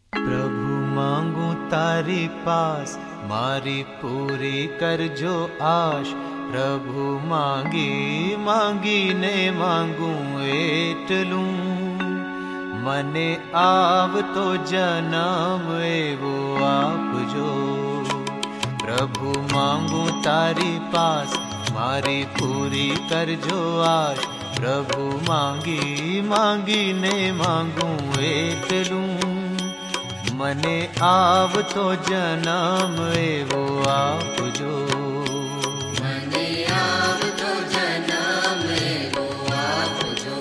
प्रभु मांगू तारी पास, मारी पूरी कर जो आश। प्रभु मांगी मांगी ने मांगू एटलूं, मने आव तो जन्म एवो आप जो। प्रभु मांगू तारी पास, मारी पूरी कर जो आश। प्रभु मांगी मांगी ने मांगू एटलूं, मने आव तो जन्म एवो आप जो। मने आव तो जन्म एवो आप जो।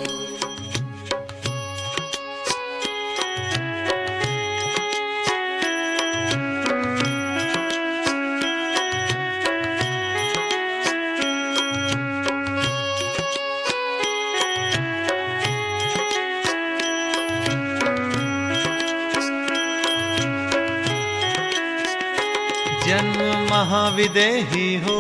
जन्म महाविदेही हो,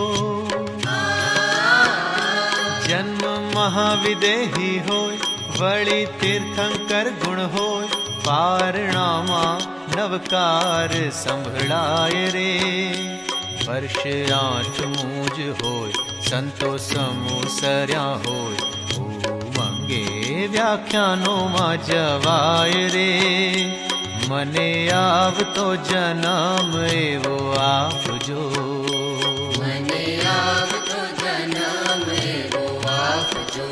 जन्म महाविदेही होय। वળી तीर्थंकर गुण होय, पारणामा नवकार संभळाय रे। वर्ष 8 मूज होय, संतो समूह सर्या होय। उमंगे व्याख्यानों मा जवाय रे। मने आव तो जन्म एवो आप जो। मने आव तो जन्म एवो आप जो।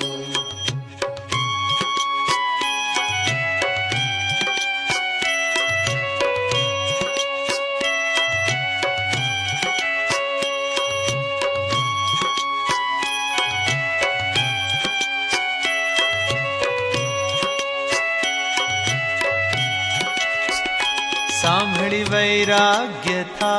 सांभळी वैराग्य था,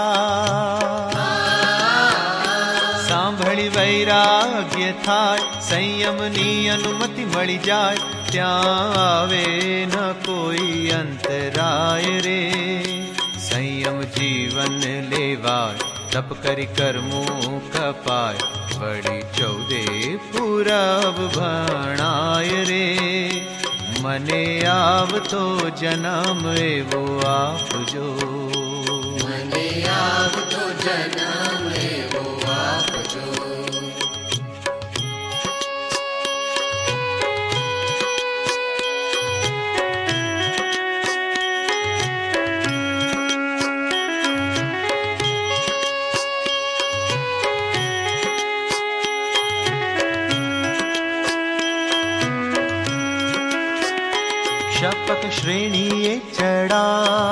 सांभळी वैराग्य थाय। संयमनी अनुमति मळी जाय, त्यां आवे न कोई अंतराय रे। संयम जीवन लेवाय, तप करी कर्मों कपाय। वળી 14 पूरब भणाय रे। मने आव तो जन्म एवो आप जो। मने आव तो जन्म एवो आप जो। शपक श्रेणीए चढ़ा,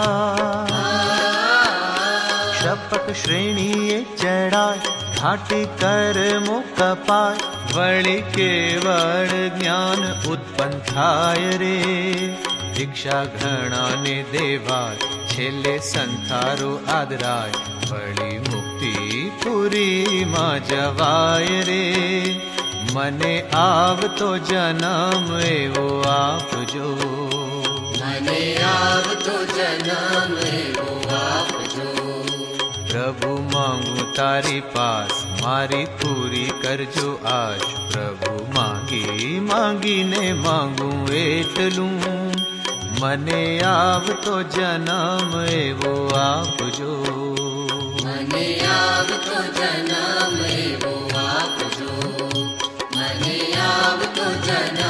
शपक श्रेणीए चढ़ाय। घाटी कर्मो कपाय, वળી केवल ज्ञान उत्पन्न थाय रे। दीक्षा घणा ने देवाय, छेले संथारो आदराय। वળી मुक्ति पुरी मा जवाय रे। मने आव तो जन्म एवो आप जो। मने आव तो जन्म एवो आप जो। प्रभु मांगू तारी पास, मारी पूरी कर जो आश। प्रभु मांगी मांगी ने मांगू एटलूं, मने आव तो जन्म एवो आप जो। मने आव तो जन्म एवो आप जो। मने आव तो जन्म